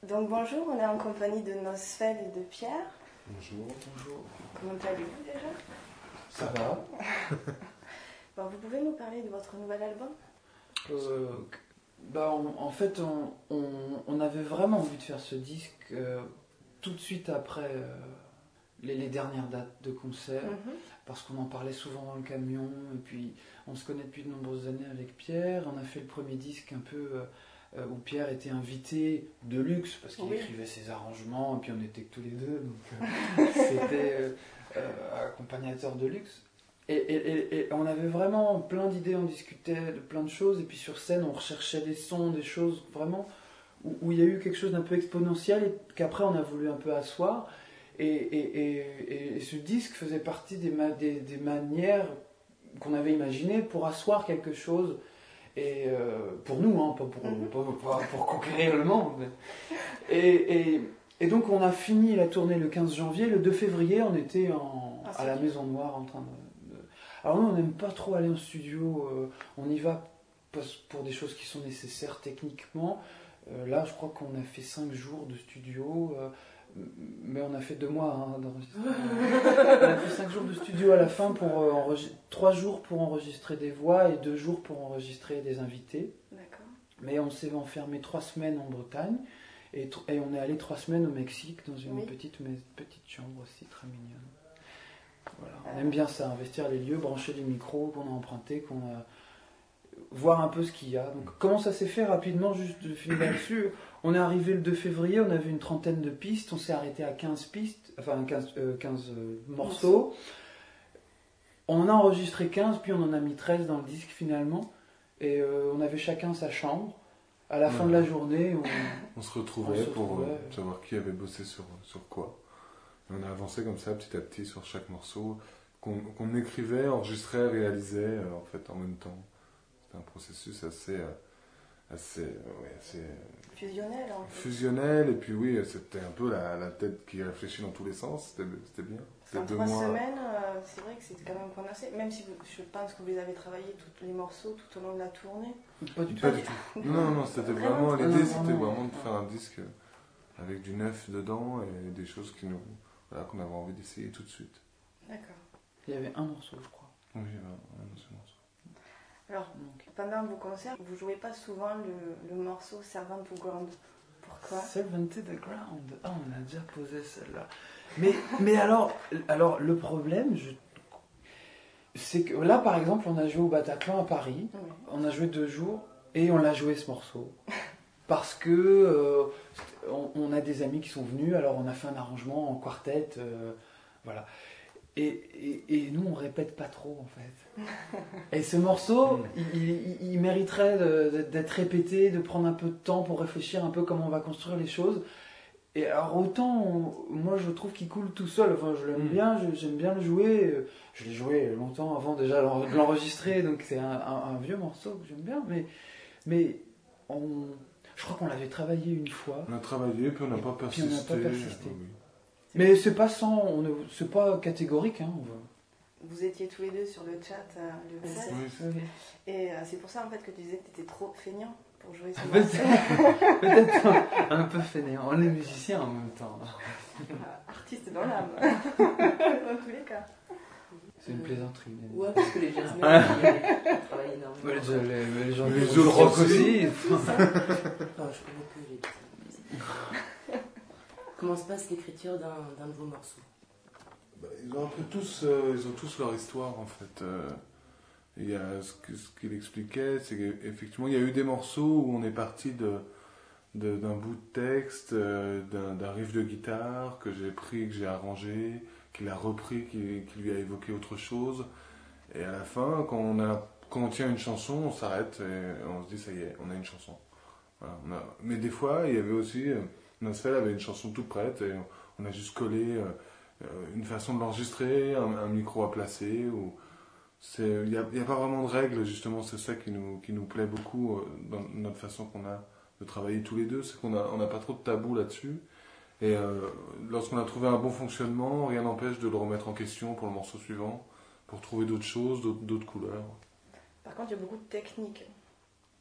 Donc bonjour, on est en compagnie de Nosfell et de Pierre. Bonjour. Bonjour. Comment allez-vous déjà? Ça va. Bon, vous pouvez nous parler de votre nouvel album? En fait, on avait vraiment envie de faire ce disque tout de suite après les dernières dates de concert, parce qu'on en parlait souvent dans le camion, et puis on se connaît depuis de nombreuses années avec Pierre. On a fait le premier disque un peu où Pierre était invité de luxe, parce qu'il écrivait ses arrangements, et puis on était que tous les deux, donc c'était accompagnateur de luxe. Et on avait vraiment plein d'idées, on discutait de plein de choses, et puis sur scène on recherchait des sons, des choses vraiment où il y a eu quelque chose d'un peu exponentiel et qu'après on a voulu un peu asseoir. Et ce disque faisait partie des manières qu'on avait imaginées pour asseoir quelque chose, et pour nous, hein, pas pour conquérir le monde. Et donc on a fini la tournée le 15 janvier, le 2 février on était à la Maison Noire en train de... Alors nous on n'aime pas trop aller en studio, on y va pour des choses qui sont nécessaires techniquement. Là je crois qu'on a fait 5 jours de studio, mais on a fait 2 mois d'enregistrement. On a fait 5 jours de studio à la fin, 3 jours pour enregistrer des voix et 2 jours pour enregistrer des invités. D'accord. Mais on s'est enfermé 3 semaines en Bretagne et on est allé 3 semaines au Mexique dans une petite chambre aussi très mignonne. Voilà. On aime bien ça, investir les lieux, brancher les micros qu'on a empruntés, voir un peu ce qu'il y a. Donc, comment ça s'est fait rapidement, juste de finir là-dessus. On est arrivé le 2 février, on avait une trentaine de pistes, on s'est arrêté à 15 pistes, enfin 15 morceaux. On en a enregistré 15, puis on en a mis 13 dans le disque finalement. Et on avait chacun sa chambre. À la fin de la journée, on se retrouvait pour savoir qui avait bossé sur quoi. Et on a avancé comme ça, petit à petit, sur chaque morceau, qu'on écrivait, enregistrait, réalisait en fait en même temps. C'était un processus assez fusionnel en fait. Fusionnel, et puis oui, c'était un peu la tête qui réfléchit dans tous les sens, c'était bien. En 3 semaines, c'est vrai que c'était quand même condensé, même si je pense que vous les avez travaillés tous les morceaux tout au long de la tournée. Pas du tout. Non, c'était vraiment l'idée, c'était vraiment de faire un disque avec du neuf dedans et des choses qu'on avait envie d'essayer tout de suite. D'accord. Il y avait un morceau, je crois. Oui, il y avait un seul morceau. Alors, pendant vos concerts, vous jouez pas souvent le morceau Servant to Ground. Pourquoi? Servant to the Ground. Ah, on a déjà posé celle-là. Mais alors, le problème, c'est que là, par exemple, on a joué au Bataclan à Paris. Oui. On a joué 2 jours et on l'a joué ce morceau. Parce que on a des amis qui sont venus, alors on a fait un arrangement en quartet, voilà. Et nous, on répète pas trop, en fait. Et ce morceau, il mériterait d'être répété, de prendre un peu de temps pour réfléchir un peu comment on va construire les choses. Et alors autant, moi je trouve qu'il coule tout seul, enfin je l'aime bien, j'aime bien le jouer. Je l'ai joué longtemps avant déjà de l'enregistrer, donc c'est un vieux morceau que j'aime bien. Mais je crois qu'on l'avait travaillé une fois. On a travaillé, puis on n'a pas persisté. Oui. Mais c'est pas c'est pas catégorique. Hein. Vous étiez tous les deux sur le chat le 16. Oui. Et c'est pour ça en fait que tu disais que tu étais trop feignant pour jouer ce morceau. Peut-être un peu fainéant. On est musicien en même temps. Artiste dans l'âme. Dans tous les cas. C'est une plaisanterie. Ouais, parce que les jazzmen travaillent énormément. Les gens qui jouent le rock aussi. Non, je connais que les jazzmen. Comment se passe l'écriture d'un de vos morceaux? Ils ont un peu tous, leur histoire en fait. Il y a ce qu'il expliquait, c'est qu'effectivement il y a eu des morceaux où on est parti d'un bout de texte, d'un riff de guitare que j'ai pris, que j'ai arrangé, qu'il a repris, qui lui a évoqué autre chose. Et à la fin, quand on tient une chanson, on s'arrête et on se dit ça y est, on a une chanson. Voilà, mais des fois, il y avait aussi... Nosfell avait une chanson toute prête et on a juste collé une façon de l'enregistrer, un micro à placer. Il n'y a pas vraiment de règles, justement, c'est ça qui nous plaît beaucoup dans notre façon qu'on a de travailler tous les deux, c'est qu'on n'a pas trop de tabou là-dessus. Et lorsqu'on a trouvé un bon fonctionnement, rien n'empêche de le remettre en question pour le morceau suivant, pour trouver d'autres choses, d'autres couleurs. Par contre, il y a beaucoup de techniques.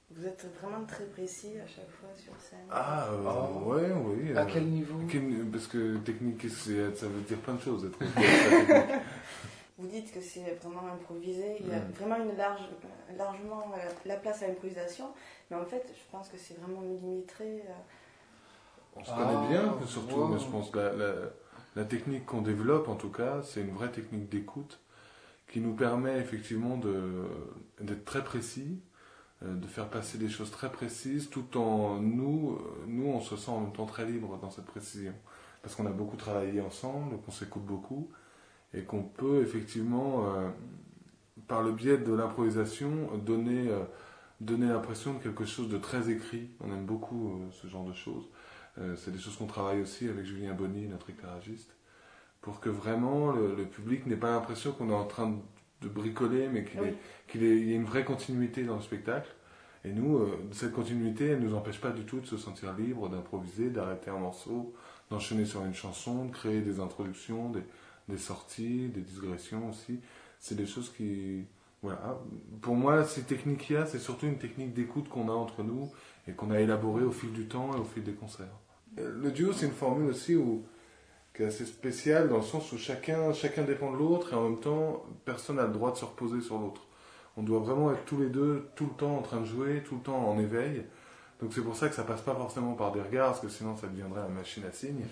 Vous êtes vraiment très précis à chaque fois sur scène. Ouais, oui. À quel niveau? Parce que technique, ça veut dire plein de choses, être technique. Vous dites que c'est vraiment improvisé, il y a vraiment largement la place à l'improvisation, mais en fait, je pense que c'est vraiment millimétré. On se connaît bien, surtout, mais je pense que la technique qu'on développe, en tout cas, c'est une vraie technique d'écoute qui nous permet effectivement d'être très précis, de faire passer des choses très précises, tout en nous, on se sent en même temps très libre dans cette précision. Parce qu'on a beaucoup travaillé ensemble, qu'on s'écoute beaucoup, et qu'on peut effectivement, par le biais de l'improvisation, donner l'impression de quelque chose de très écrit. On aime beaucoup ce genre de choses. C'est des choses qu'on travaille aussi avec Julien Bonny, notre éclairagiste, pour que vraiment le public n'ait pas l'impression qu'on est en train de bricoler, mais qu'il y ait une vraie continuité dans le spectacle. Et nous, cette continuité, elle ne nous empêche pas du tout de se sentir libre, d'improviser, d'arrêter un morceau, d'enchaîner sur une chanson, de créer des introductions, des sorties, des digressions aussi. C'est des choses qui... Voilà. Pour moi, ces techniques-là, c'est surtout une technique d'écoute qu'on a entre nous et qu'on a élaborée au fil du temps et au fil des concerts. Le duo, c'est une formule aussi qui est assez spéciale dans le sens où chacun dépend de l'autre et en même temps, personne n'a le droit de se reposer sur l'autre. On doit vraiment être tous les deux tout le temps en train de jouer, tout le temps en éveil. Donc c'est pour ça que ça passe pas forcément par des regards, parce que sinon ça deviendrait une machine à signes.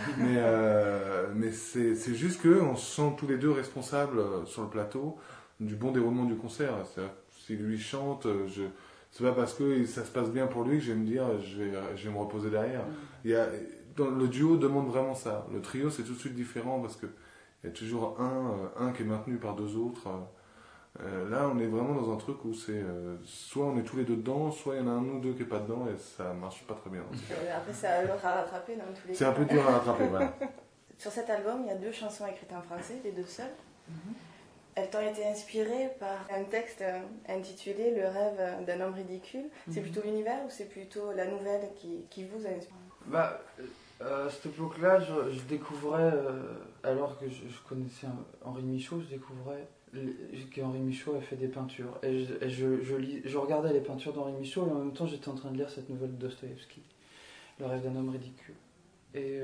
Mais c'est juste qu'on se sent tous les deux responsables sur le plateau du bon déroulement du concert. Si lui chante, c'est pas parce que ça se passe bien pour lui que je vais me dire je vais me reposer derrière. Le duo demande vraiment ça. Le trio c'est tout de suite différent parce que il y a toujours un qui est maintenu par deux autres. Là, on est vraiment dans un truc où c'est soit on est tous les deux dedans, soit il y en a un ou deux qui n'est pas dedans et ça marche pas très bien. Après, c'est à l'autre à rattraper dans tous les cas. C'est un peu dur à rattraper, voilà. Sur cet album, il y a 2 chansons écrites en français, les 2 seules. Elles t'ont été inspirées par un texte intitulé Le rêve d'un homme ridicule. C'est plutôt l'univers ou c'est plutôt la nouvelle qui vous a inspiré? À cette époque-là, je découvrais, alors que je connaissais Henri Michaud, je découvrais qu'Henri Michaud a fait des peintures. Et je regardais les peintures d'Henri Michaud et en même temps j'étais en train de lire cette nouvelle de Dostoïevski, Le rêve d'un homme ridicule. Et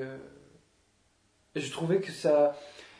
je trouvais que ça...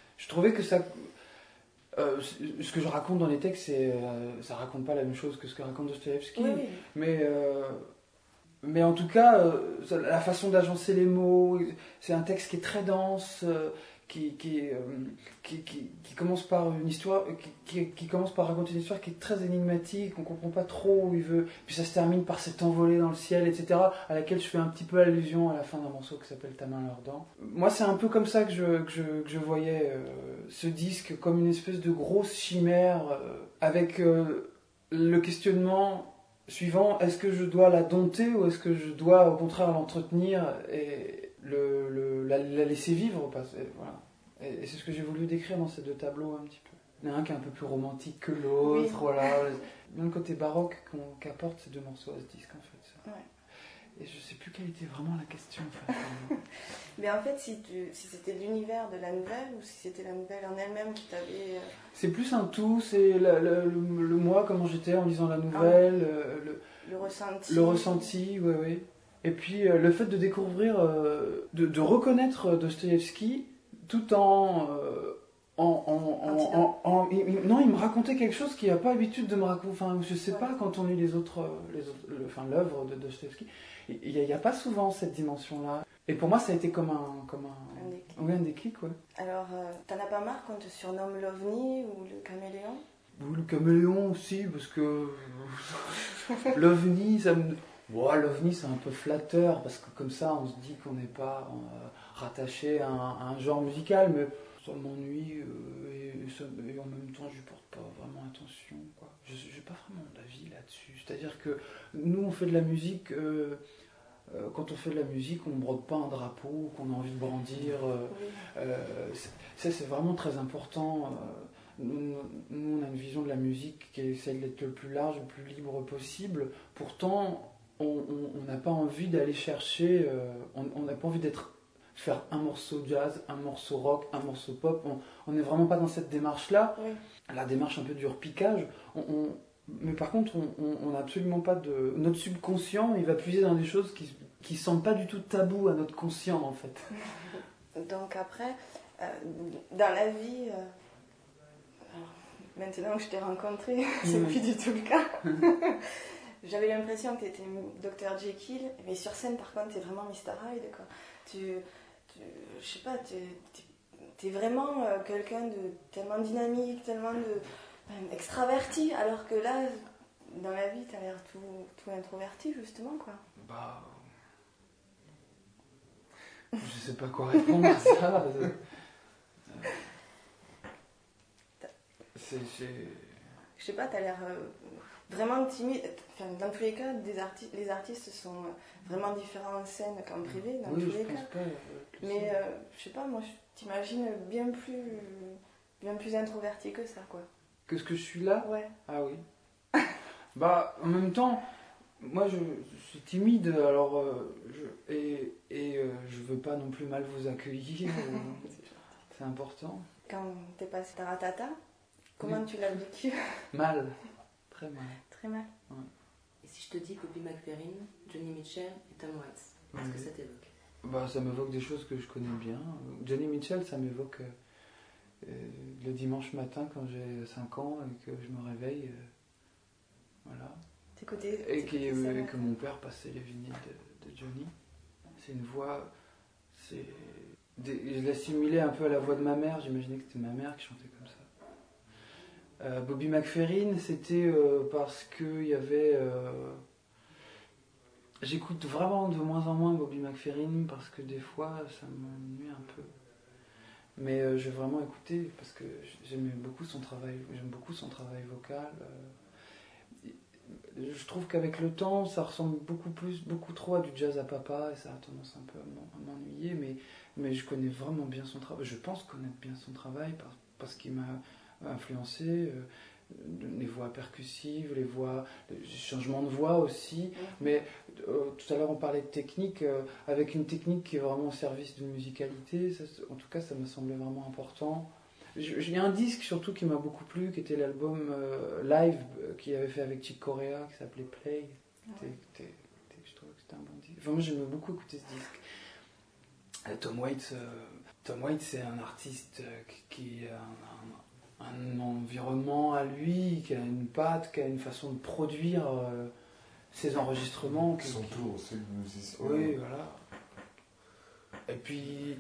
ce que je raconte dans les textes, ça raconte pas la même chose que ce que raconte Dostoïevski. Oui. Mais en tout cas, la façon d'agencer les mots, c'est un texte qui est très dense, qui commence par une histoire, qui commence par raconter une histoire qui est très énigmatique, on comprend pas trop où il veut, puis ça se termine par cette envolée dans le ciel, etc., à laquelle je fais un petit peu allusion à la fin d'un morceau qui s'appelle Ta main, leurs dents. Moi, c'est un peu comme ça que je voyais ce disque, comme une espèce de grosse chimère, avec le questionnement suivant, est-ce que je dois la dompter ou est-ce que je dois au contraire l'entretenir et la laisser vivre voilà. Et c'est ce que j'ai voulu décrire dans ces 2 tableaux un petit peu. Il y en a un qui est un peu plus romantique que l'autre, voilà. Même le côté baroque qu'apportent ces 2 morceaux à ce disque en fait. Ouais. Et je sais plus quelle était vraiment la question en fait. Mais en fait, si c'était l'univers de la nouvelle ou si c'était la nouvelle en elle-même qui t'avait... C'est plus un tout, c'est le moi, comment j'étais en lisant la nouvelle, le ressenti. Le ressenti, oui. Et puis le fait de découvrir, de reconnaître Dostoïevski tout en... non, il me racontait quelque chose qu'il n'a pas l'habitude de me raconter. Enfin, je sais pas, quand on lit l'œuvre de Dostoïevski, il n'y a pas souvent cette dimension-là. Et pour moi, ça a été comme un déclic, ouais. Alors, t'en as pas marre qu'on te surnomme l'OVNI ou le caméléon? Ou le caméléon aussi, parce que l'OVNI, l'OVNI, c'est un peu flatteur, parce que comme ça, on se dit qu'on n'est pas rattaché à un genre musical, mais ça m'ennuie et en même temps, je ne porte pas vraiment attention, quoi. Je n'ai pas vraiment d'avis là-dessus. C'est-à-dire que nous, on fait de la musique... quand on fait de la musique, on ne brode pas un drapeau qu'on a envie de brandir. C'est vraiment très important. Nous, on a une vision de la musique qui essaie d'être le plus large, le plus libre possible. Pourtant, on n'a pas envie d'aller chercher... on n'a pas envie faire un morceau jazz, un morceau rock, un morceau pop. On n'est vraiment pas dans cette démarche-là. Oui. La démarche un peu du repiquage. Mais par contre, on n'a absolument pas de... Notre subconscient, il va puiser dans des choses qui semblent pas du tout tabous à notre conscient, en fait. Donc après, dans la vie, alors, maintenant que je t'ai rencontré, c'est plus du tout le cas. J'avais l'impression que tu étais Dr Jekyll, mais sur scène, par contre, tu es vraiment Mr Hyde, quoi. Je sais pas, t'es vraiment quelqu'un de tellement dynamique, tellement extraverti, alors que là, dans la vie, t'as l'air tout introverti, justement, quoi. Bah... Je sais pas quoi répondre à ça. Je sais pas, t'as l'air vraiment timide. Enfin, dans tous les cas, les artistes sont vraiment différents en scène qu'en privé, dans tous les cas. Mais je sais pas, moi, je t'imagine bien plus introverti que ça, quoi. Que ce que je suis là ? Ouais. Ah oui. Bah, en même temps, moi, je suis timide, alors je veux pas non plus mal vous accueillir. C'est important. Quand t'es passé Taratata, comment tu l'as vécu ? Mal. Très mal. Très mal. Ouais. Et si je te dis Bobby McFerrin, Joni Mitchell et Tom Waits, qu'est-ce que ça t'évoque ? Bah, ça m'évoque des choses que je connais bien. Joni Mitchell, ça m'évoque le dimanche matin quand j'ai 5 ans et que je me réveille. Voilà. Et que mon père passait les vinyles de Johnny. C'est une voix... je l'assimilais un peu à la voix de ma mère. J'imaginais que c'était ma mère qui chantait comme ça. Bobby McFerrin, c'était parce qu'il y avait... J'écoute vraiment de moins en moins Bobby McFerrin parce que des fois ça m'ennuie un peu. Mais j'ai vraiment écouté parce que j'aime beaucoup son travail vocal. Je trouve qu'avec le temps, ça ressemble beaucoup trop à du jazz à papa et ça a tendance un peu à m'ennuyer. Mais je connais vraiment bien son travail. Je pense connaître bien son travail parce qu'il m'a influencé. Les voix percussives, les changements de voix aussi. Mais tout à l'heure on parlait de technique, avec une technique qui est vraiment au service d'une musicalité. Ça, en tout cas, ça me semblait vraiment important. Il y a un disque surtout qui m'a beaucoup plu, qui était l'album live qu'il avait fait avec Chick Corea, qui s'appelait Play. Je trouvais que c'était un bon disque. Enfin, moi j'aimais beaucoup écouter ce disque. Tom Waits, c'est un artiste qui a un environnement à lui, qui a une patte, qui a une façon de produire ses enregistrements. Son tour aussi, le musicien. Oui, voilà. Et puis...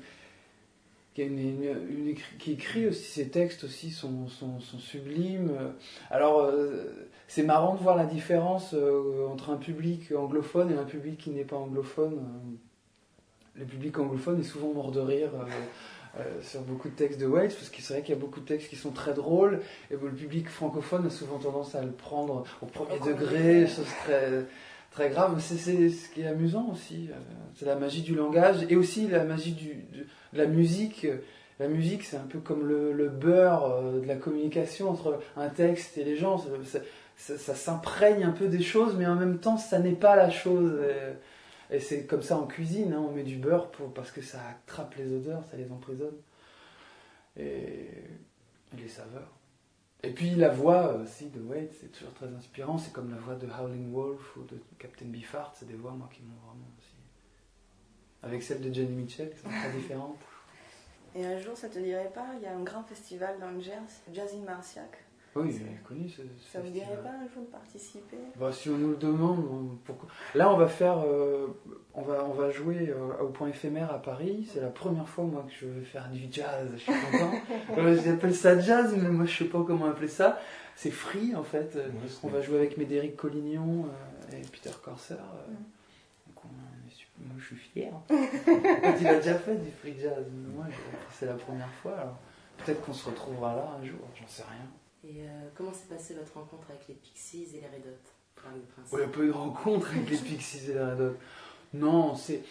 qui écrit aussi, ses textes aussi sont sublimes. Alors, c'est marrant de voir la différence entre un public anglophone et un public qui n'est pas anglophone. Le public anglophone est souvent mort de rire sur beaucoup de textes de Waits, parce que c'est vrai qu'il y a beaucoup de textes qui sont très drôles, et le public francophone a souvent tendance à le prendre au premier degré, chose très... très grave. C'est ce qui est amusant aussi. C'est la magie du langage et aussi la magie de la musique. La musique, c'est un peu comme le beurre de la communication entre un texte et les gens. Ça s'imprègne un peu des choses, mais en même temps, ça n'est pas la chose. Et c'est comme ça en cuisine. On met du beurre parce que ça attrape les odeurs, ça les emprisonne. Et les saveurs. Et puis la voix aussi de Waits, c'est toujours très inspirant. C'est comme la voix de Howlin' Wolf ou de Captain Beefheart. C'est des voix, moi, qui m'ont vraiment aussi... Avec celle de Joni Mitchell, qui sont très différentes. Et un jour, ça te dirait pas, il y a un grand festival dans le Gers, Jazz in Marciac. Oui, j'ai connu ce ça ne vous dirait pas un jour de participer ? Bah, si on nous le demande, pourquoi ? Là, on va faire... on va jouer au Point Éphémère à Paris. C'est la première fois, moi, que je vais faire du jazz. Je suis content. J'appelle ça jazz, mais moi, je sais pas comment appeler ça. C'est free, en fait. On va jouer avec Médéric Collignon et Peter Corser. Donc moi, je suis fier. Il a déjà fait du free jazz. Mais moi, c'est la première fois. Alors, peut-être qu'on se retrouvera là un jour. J'en sais rien. Et comment s'est passée votre rencontre avec les Pixies et les Red Hot ? Il n'y a pas eu de rencontre avec les Pixies et les Red Hot. Non, c'est...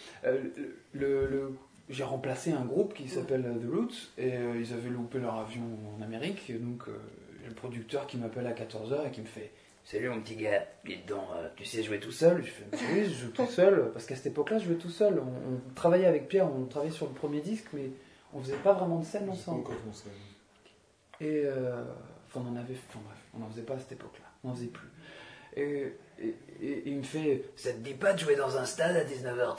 j'ai remplacé un groupe qui s'appelle The Roots, et ils avaient loupé leur avion en Amérique, et donc j'ai le producteur qui m'appelle à 14h et qui me fait « Salut mon petit gars, dis donc, tu sais jouer tout seul ?» Je fais « Oui, je joue tout seul, parce qu'à cette époque-là, je jouais tout seul. On travaillait avec Pierre, on travaillait sur le premier disque, mais on faisait pas vraiment de scène ensemble. Et... on n'en faisait pas à cette époque-là. on n'en faisait plus. Et il me fait, ça te dit pas de jouer dans un stade à 19h30 ?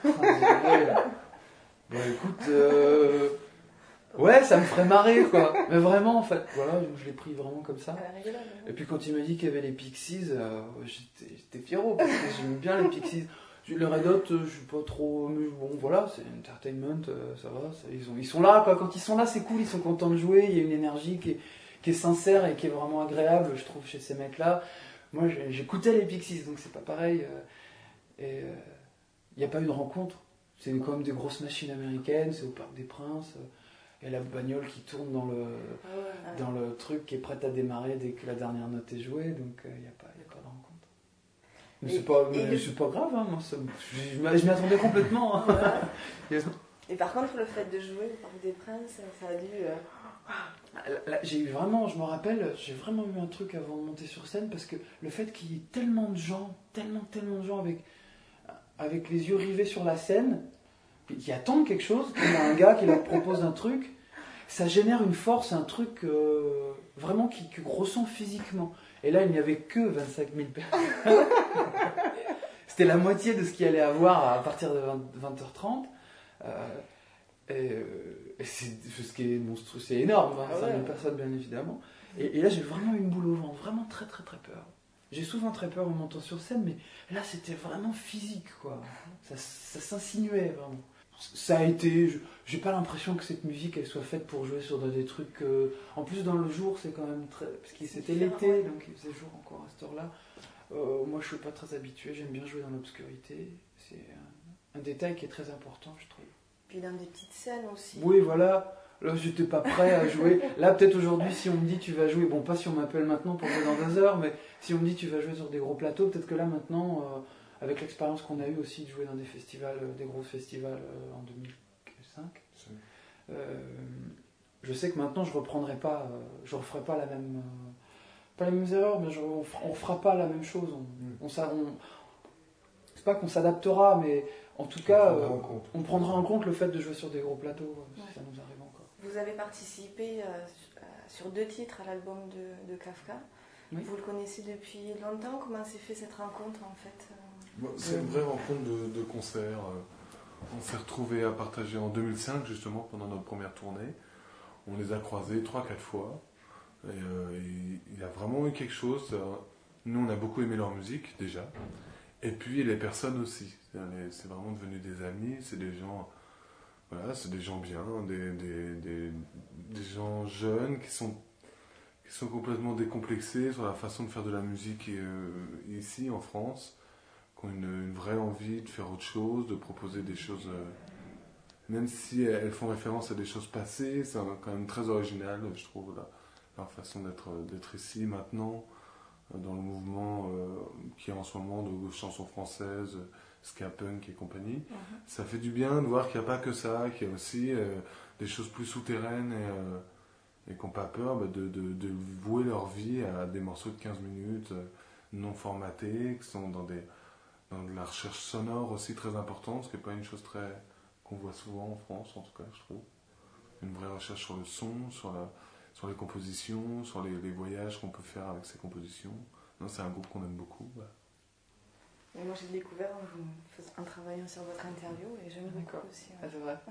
Bon écoute, ouais, ça me ferait marrer quoi. Mais vraiment en fait, voilà, je l'ai pris vraiment comme ça. Et puis quand il m'a dit qu'il y avait les Pixies, j'étais fiero parce que j'aime bien les Pixies. Les Red Hot, je suis pas trop, mais bon voilà, c'est entertainment, ça va, ils sont là quoi. Quand ils sont là, c'est cool, ils sont contents de jouer, il y a une énergie qui est sincère et qui est vraiment agréable, je trouve, chez ces mecs-là. Moi, j'écoutais les Pixies, donc c'est pas pareil. Et il n'y a pas eu de rencontre. C'est quand même des grosses machines américaines, c'est au Parc des Princes. Et la bagnole qui tourne dans le truc qui est prête à démarrer dès que la dernière note est jouée, donc il n'y a pas de rencontre. Mais c'est pas grave, hein, moi, je m'y attendais complètement. Hein. Et par contre, le fait de jouer au Parc des Princes, ça a dû... Là, je me rappelle, j'ai vraiment eu un truc avant de monter sur scène, parce que le fait qu'il y ait tellement de gens avec les yeux rivés sur la scène, qui attendent quelque chose, qu'il y a un gars qui leur propose un truc, ça génère une force, un truc vraiment qui ressent physiquement. Et là, il n'y avait que 25 000 personnes. C'était la moitié de ce qu'il allait avoir à partir de 20h30. Et c'est ce qui est monstrueux, c'est énorme, 25 000 personnes bien évidemment. Et là, j'ai vraiment eu une boule au ventre, vraiment très très très peur. J'ai souvent très peur en montant sur scène, mais là, c'était vraiment physique, quoi. Ça s'insinuait vraiment. Ça a été, j'ai pas l'impression que cette musique elle soit faite pour jouer sur des trucs. En plus, dans le jour, c'est quand même très. Parce que c'était l'été, donc il faisait jour encore à cette heure-là. Moi, je suis pas très habitué, j'aime bien jouer dans l'obscurité. C'est un détail qui est très important, je trouve. Puis dans des petites scènes aussi. Oui, voilà. Là, j'étais pas prêt à jouer. Là, peut-être aujourd'hui, si on me dit tu vas jouer, bon, pas si on m'appelle maintenant pour jouer dans 2 heures, mais si on me dit tu vas jouer sur des gros plateaux, peut-être que là, maintenant. Avec l'expérience qu'on a eue aussi de jouer dans des festivals, des gros festivals en 2005, je sais que maintenant je referai pas pas les mêmes erreurs, mais on fera pas la même chose. C'est pas qu'on s'adaptera, mais en tout cas, on prendra en compte le fait de jouer sur des gros plateaux, si ça nous arrive encore. Vous avez participé sur 2 titres à l'album de Kafka. Oui. Vous le connaissez depuis longtemps. Comment s'est fait cette rencontre en fait? C'est une vraie rencontre de concert. On s'est retrouvés à partager en 2005 justement pendant notre première tournée. On les a croisés 3-4 fois. Et il y a vraiment eu quelque chose. Nous on a beaucoup aimé leur musique déjà. Et puis les personnes aussi. C'est vraiment devenu des amis. C'est des gens, voilà, c'est des gens bien, des gens jeunes qui sont complètement décomplexés sur la façon de faire de la musique ici en France. Qui ont une vraie envie de faire autre chose, de proposer des choses, même si elles font référence à des choses passées, c'est quand même très original, je trouve, leur façon d'être ici maintenant, dans le mouvement qui est en ce moment de chansons françaises, ska punk et compagnie. Ça fait du bien de voir qu'il n'y a pas que ça, qu'il y a aussi des choses plus souterraines et qui n'ont pas peur de vouer leur vie à des morceaux de 15 minutes non formatés, qui sont dans de la recherche sonore aussi très importante, ce qui n'est pas une chose qu'on voit souvent en France, en tout cas, je trouve. Une vraie recherche sur le son, sur les compositions, sur les voyages qu'on peut faire avec ces compositions. Non, c'est un groupe qu'on aime beaucoup. Voilà. Et moi, j'ai découvert en travaillant sur votre interview, et j'aime beaucoup aussi. Ah, c'est vrai.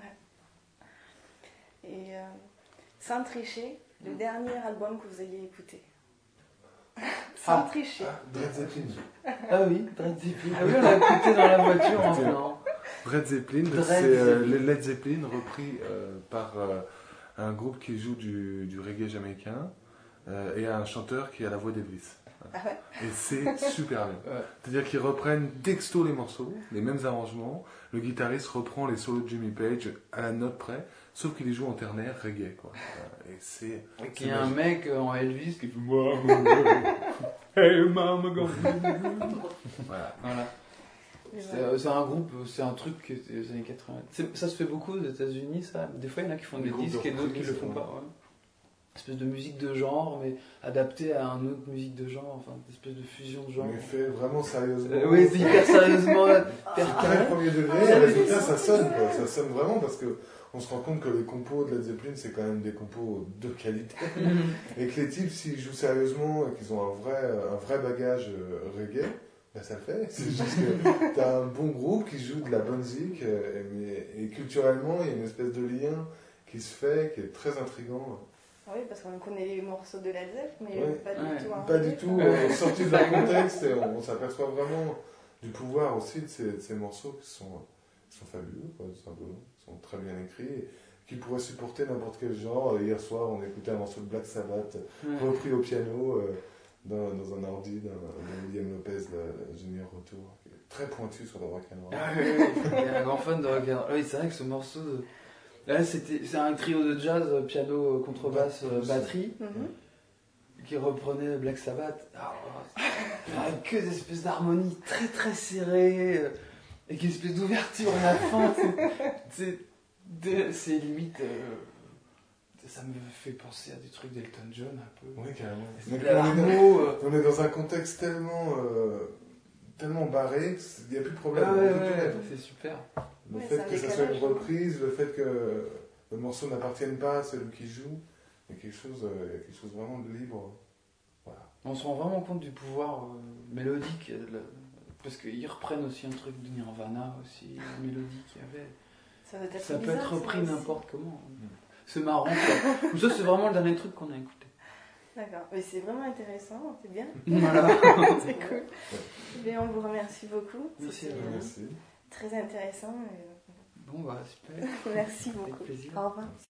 Ouais. Et sans tricher, le dernier album que vous ayez écouté. Sans tricher. Led Zeppelin. Ah oui, Led Zeppelin. Ah oui, on l'a écouté dans la voiture en venant. Led Zeppelin, c'est Led Zeppelin repris par un groupe qui joue du reggae jamaïcain et un chanteur qui a la voix d'Elvis. Ah ouais. Et c'est super bien. C'est-à-dire qu'ils reprennent texto les morceaux, les mêmes arrangements. Le guitariste reprend les solos de Jimmy Page à la note près, sauf qu'il les joue en ternaire reggae, quoi. Et c'est. Et qu'il y a un mec en Elvis qui fait moi, hey mama, voilà. C'est un groupe, c'est un truc des années 80. Ça se fait beaucoup aux États-Unis, ça. Des fois, il y en a qui font des disques et d'autres qui le font pas. Ouais. espèce de musique de genre, mais adaptée à une autre musique de genre, enfin, une espèce de fusion de genre. Mais fait vraiment sérieusement. Oui, c'est hyper sérieusement, hyper Très carré. premier degré, et le résultat, ça sonne, quoi. Ça sonne vraiment parce que on se rend compte que les compos de Led Zeppelin, c'est quand même des compos de qualité. Et que les types, s'ils jouent sérieusement et qu'ils ont un vrai bagage reggae, ben ça le fait. C'est juste que t'as un bon groupe qui joue de la bonne zik, et culturellement, il y a une espèce de lien qui se fait, qui est très intriguant. Oui, parce qu'on connaît les morceaux de Led Zepp, mais Ouais. pas du tout. Pas du tout, sorti de leur contexte, et on s'aperçoit vraiment du pouvoir aussi de ces morceaux qui sont fabuleux, quoi, tout simplement. Ils sont très bien écrits, et qui pourraient supporter n'importe quel genre. Hier soir, on écoutait un morceau de Black Sabbath, repris au piano, dans un ordi d'un William Lopez, le Junior Retour, qui est très pointu sur le rock'n'roll. Ah oui, il est un grand fan de rock'n'roll. Oui, c'est vrai que ce morceau... Là, c'est un trio de jazz, piano, contrebasse, batterie, qui reprenait Black Sabbath. Avec que des espèces d'harmonies très très serrées, avec une espèce d'ouverture à la fin. C'est limite... ça me fait penser à des trucs d'Elton John un peu. Oui, carrément. Donc, on est dans un contexte tellement barré qu'il n'y a plus de problème. C'est super. Le fait que ça soit une reprise, le fait que le morceau n'appartienne pas à celui qui joue, il y a quelque chose vraiment de libre. Voilà. On se rend vraiment compte du pouvoir mélodique, parce qu'ils reprennent aussi un truc de Nirvana, aussi, la mélodie qu'il y avait. Ça peut être repris n'importe comment. C'est marrant, quoi. Donc ça, c'est vraiment le dernier truc qu'on a écouté. D'accord, mais c'est vraiment intéressant, c'est bien. Voilà. C'est cool. Bien, on vous remercie beaucoup. Merci. Merci. Très intéressant. Bon, bah, super. Merci beaucoup. Avec plaisir. Au revoir.